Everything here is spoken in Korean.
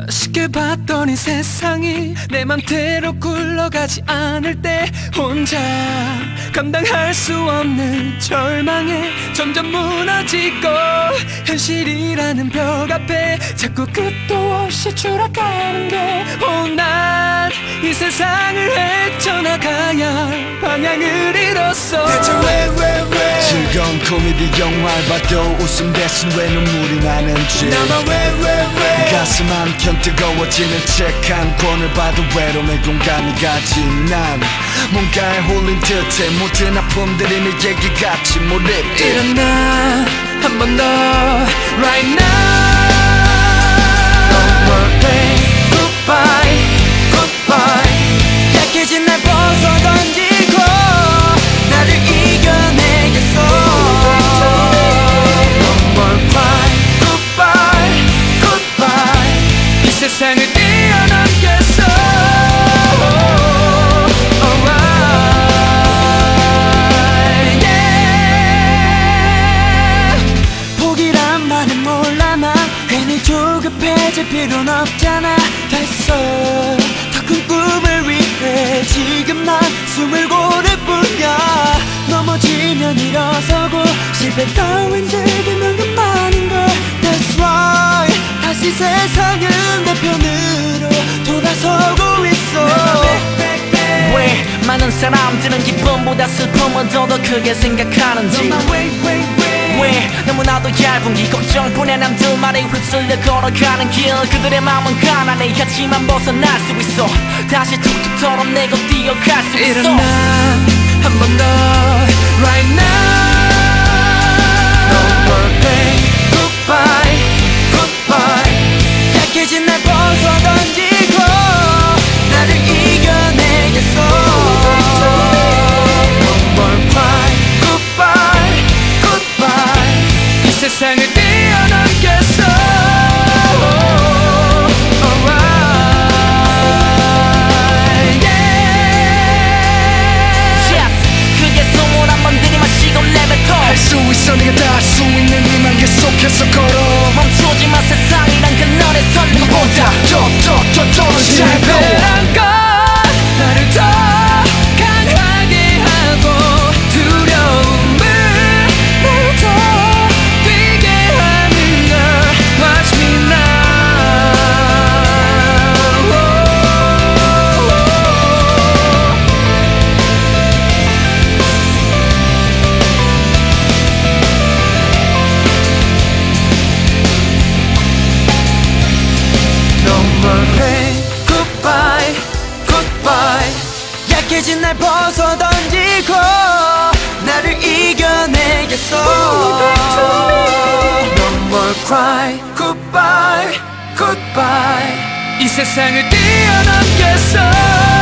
쉽게 봤더니 세상이 내 맘대로 굴러가지 않을 때 혼자 감당할 수 없는 절망에 점점 무너지고 현실이라는 벽 앞에 자꾸 끝도 없이 추락하는 게 난 이 세상을 헤쳐나가야 할 방향을 잃었어. 대체 왜 즐거운 코미디 영화를 봐도 웃음 대신 왜 눈물이 나는지 나만 왜 가슴 한켠 뜨거워지는 책 한 권을 봐도 외로움의 공감이 가지. 난 뭔가에 홀린 듯해 모든 아픔들이 내 얘기 같이 몰입돼. 일어나 한 번 더 right now. No more pain. Goodbye, goodbye. 약해진 날 벗어 던지고 나를 이겨내겠어. No more cry. Goodbye, goodbye. 이 세상을 뛰어넘겠어. Alright, yeah. 포기란 말은 몰라 나 괜히 조급해질 필요는 없잖아. 됐어 더 큰 꿈을 위해 지금 난 숨을 고를 뿐이야. 넘어지면 일어서고 실패 따윈 즐기는 것만인걸. That's right. 다시 세상은 내 편으로 돌아서고 있어. 왜 많은 사람들은 기쁨보다 슬픔을 더 크게 생각하는지, 왜 너무나도 얇은 이 걱정뿐에 남들 말에 휩쓸려 걸어가는 길. 그들의 마음은 가난해 하지만 벗어날 수 있어. 다시 툭툭 털어내고 뛰어갈 수 있어. 일어나 한 번 더 right now. No more pain. Goodbye, goodbye. 약해진 날 벗어 던지고 나를 이겨내겠어. No more cry. Goodbye, goodbye. 이 세상을 뛰어넘겠어. Alright, yeah. Yes, 크게 숨을 한번 들이마시고 내뱉어. 할 수 있어 네가 다 할 수 있는 희망 계속해서 걸어. 멈추지마 세상이란 그늘에 선 누구보다 더 실패란 건 나를 더 강하게 하고 두려움을 나를 더 뛰게 하는 걸. Watch me now. No more pain. Goodbye, goodbye. 약해진 날 벗어 던지고 나를 이겨내겠어. No more cry. Goodbye, goodbye. 이 세상을 뛰어넘겠어.